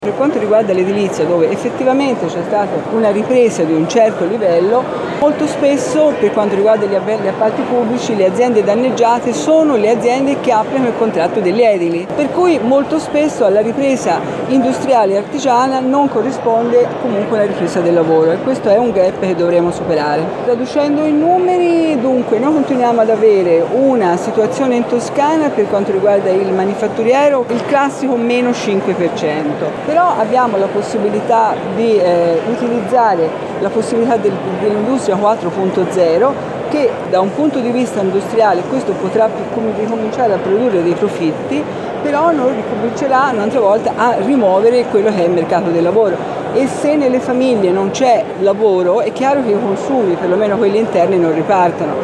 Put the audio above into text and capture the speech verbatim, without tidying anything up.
Per quanto riguarda l'edilizia, dove effettivamente c'è stata una ripresa di un certo livello, molto spesso per quanto riguarda gli appalti pubblici le aziende danneggiate sono le aziende che applicano il contratto degli edili, per cui molto spesso alla ripresa industriale e artigiana non corrisponde comunque una ripresa del lavoro, e questo è un gap che dovremo superare. Traducendo i numeri, dunque, noi continuiamo ad avere una situazione in Toscana per quanto riguarda il manifatturiero, il classico meno cinque per cento. Però abbiamo la possibilità di eh, utilizzare la possibilità del, dell'industria quattro punto zero, che da un punto di vista industriale questo potrà ricominciare a produrre dei profitti, però non ricomincerà un'altra volta a rimuovere quello che è il mercato del lavoro. E se nelle famiglie non c'è lavoro, è chiaro che i consumi, perlomeno quelli interni, non ripartano.